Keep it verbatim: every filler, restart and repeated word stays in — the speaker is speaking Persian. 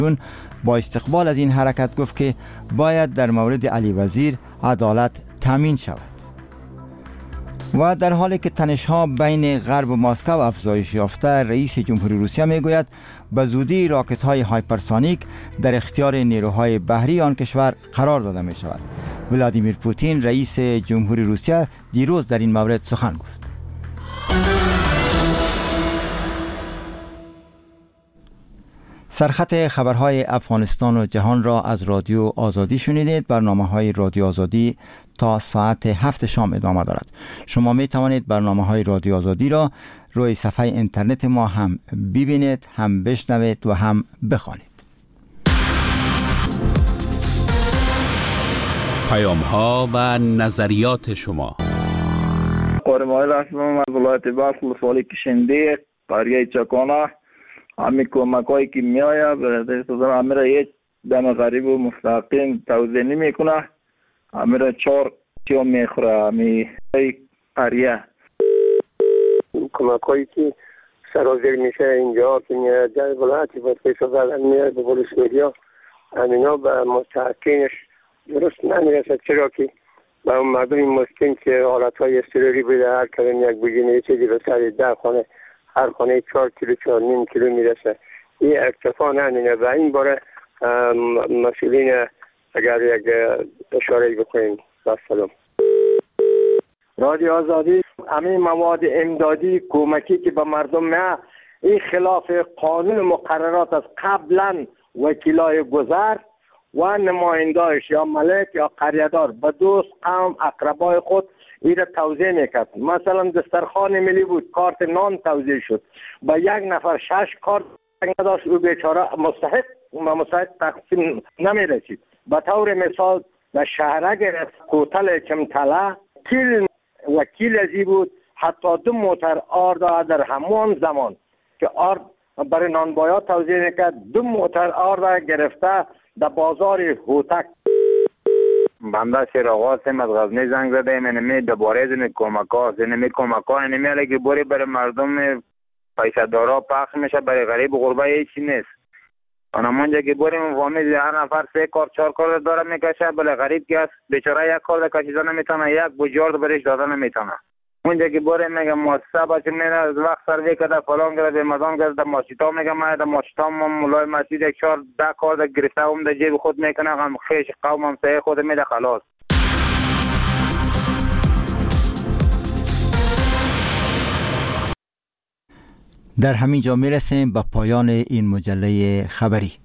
با استقبال از این حرکت گفت که باید در مورد علی وزیر عدالت تامین شود. و در حالی که تنش‌ها بین غرب و مسکو افزایش یافته، رئیس جمهوری روسیه میگوید به زودی راکت‌های هایپرسونیک در اختیار نیروهای بحری آن کشور قرار داده می شود. ولادیمیر پوتین رئیس جمهوری روسیه دیروز در این مورد سخن گفت. سرخط خبرهای افغانستان و جهان را از رادیو آزادی شنیدید. برنامه‌های رادیو آزادی تا ساعت هفت شام ادامه دارد. شما می توانید برنامه‌های رادیو آزادی را روی صفحه اینترنت ما هم ببینید، هم بشنوید و هم بخوانید. پیام‌ها و نظریات شما. قرمایل هستم از ولایت بلخ، ولسوالی کشنده، قریه چکانه. همین کمک‌هایی که می‌آید برای امیر یک دم غریب و مستقیم توضیح نمی‌کنه. امیر چهار چیا می‌خوره همین قریه. کمک‌هایی که سرازیر میشه اینجا که میاد در ولایت بلخ شده میاد به ولسوالی‌ها، همینا به مستحقینش درست نمیرسه، چرا که به اون مردم مسکین که حالت‌های اضطراری بوده، هر کدوم یک بگینه یه چیزی به سر ده خانه، هر خانه چهار کیلو چهار نیم کیلو میرسه. این اکتفا نمینه و این باره مسئولین اگر یک اشاره بکنیم. سلام. رادیو آزادی، همین مواد امدادی کمکی که به مردم نه، این خلاف قانون مقررات از قبلا وکیلای گذر و نماینده‌اش یا ملک یا قریه‌دار به دوست قوم اقربای خود این را توزیع میکرد. مثلا دسترخوان ملی بود، کارت نان توزیع شد، با یک نفر شش کارت نداشت، او بیچاره مستحق و مستحق تقسیم نمیرسید. به طور مثال به شهرک کوتل چمتله کیل وکیل ازی بود، حتی دو موتر آرد در همان زمان که آرد برای نانبایا توزیع میکرد، دو موتر آرد گرفته در بازار هوتک. بنده شیراغ هستم، از غزنی زنگ زده ایم. اینمی دوباره از این کمک ها هست، اینمی کمک ها اینمی علی که بوری برای مردم پیسه دارا پخش میشه، برای غریب غربه هیچی نیست. آنمانجا که بوریم فهمید هر نفر سه کار چهار کار داره میکشه، برای غریب که هست بیچاره یک کار کشیدن نمیتونه، یک بجارد برش دادن نمیتونه. اونجا که بوریم میگه مؤسسه باشه میره از وقت سروی کرده فلان کرده به مدام کرده ماشیتا میگه من در ماشیتا مولای مسجد یک چهار ده کار گرفته هم در جیب خود میکنه، هم خیش قوم هم سعی خود میده خلاص. در همین جا میرسیم به پایان این مجله خبری.